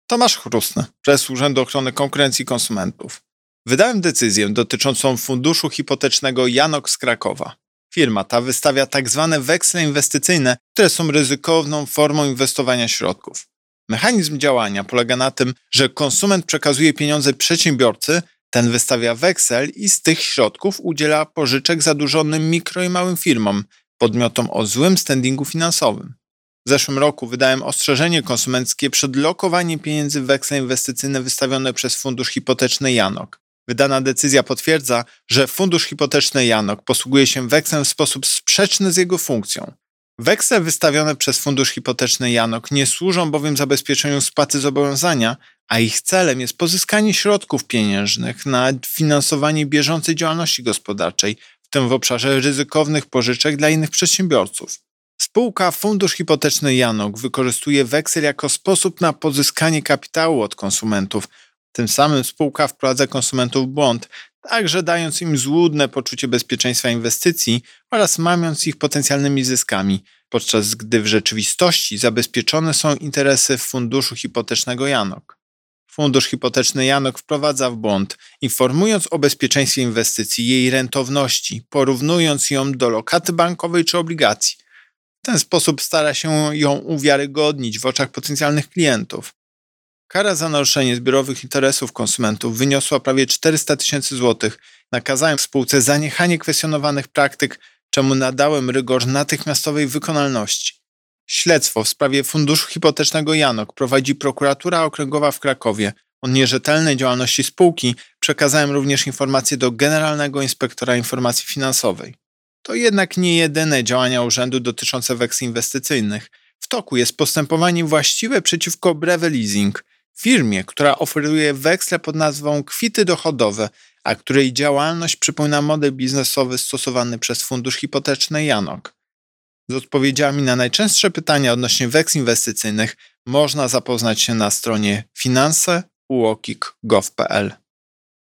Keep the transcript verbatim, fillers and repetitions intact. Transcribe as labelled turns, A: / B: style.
A: Tomasz Chrustny, prezes Urzędu Ochrony Konkurencji i Konsumentów. Wydałem decyzję dotyczącą funduszu hipotecznego Janok z Krakowa. Firma ta wystawia tak zwane weksle inwestycyjne, które są ryzykowną formą inwestowania środków. Mechanizm działania polega na tym, że konsument przekazuje pieniądze przedsiębiorcy, ten wystawia weksel i z tych środków udziela pożyczek zadłużonym mikro i małym firmom, podmiotom o złym standingu finansowym. W zeszłym roku wydałem ostrzeżenie konsumenckie przed lokowaniem pieniędzy w weksle inwestycyjne wystawione przez fundusz hipoteczny Janok. Wydana decyzja potwierdza, że fundusz hipoteczny Janok posługuje się wekslem w sposób sprzeczny z jego funkcją. Weksle wystawione przez fundusz hipoteczny Janok nie służą bowiem zabezpieczeniu spłaty zobowiązania, a ich celem jest pozyskanie środków pieniężnych na finansowanie bieżącej działalności gospodarczej, w tym w obszarze ryzykownych pożyczek dla innych przedsiębiorców. Spółka Fundusz Hipoteczny Janok wykorzystuje weksel jako sposób na pozyskanie kapitału od konsumentów. Tym samym spółka wprowadza konsumentów w błąd, także dając im złudne poczucie bezpieczeństwa inwestycji oraz mamiąc ich potencjalnymi zyskami, podczas gdy w rzeczywistości zabezpieczone są interesy Funduszu Hipotecznego Janok. Fundusz Hipoteczny Janok wprowadza w błąd, informując o bezpieczeństwie inwestycji i jej rentowności, porównując ją do lokaty bankowej czy obligacji. W ten sposób stara się ją uwiarygodnić w oczach potencjalnych klientów. Kara za naruszenie zbiorowych interesów konsumentów wyniosła prawie czterysta tysięcy złotych. Nakazałem spółce zaniechanie kwestionowanych praktyk, czemu nadałem rygor natychmiastowej wykonalności. Śledztwo w sprawie Funduszu Hipotecznego Janok prowadzi Prokuratura Okręgowa w Krakowie. O nierzetelnej działalności spółki przekazałem również informacje do Generalnego Inspektora Informacji Finansowej. To jednak nie jedyne działania urzędu dotyczące weksli inwestycyjnych. W toku jest postępowanie właściwe przeciwko Brewe Leasing, firmie, która oferuje weksle pod nazwą kwity dochodowe, a której działalność przypomina model biznesowy stosowany przez Fundusz Hipoteczny Janok. Z odpowiedziami na najczęstsze pytania odnośnie weksli inwestycyjnych można zapoznać się na stronie finanse kropka uokik kropka gov kropka pl.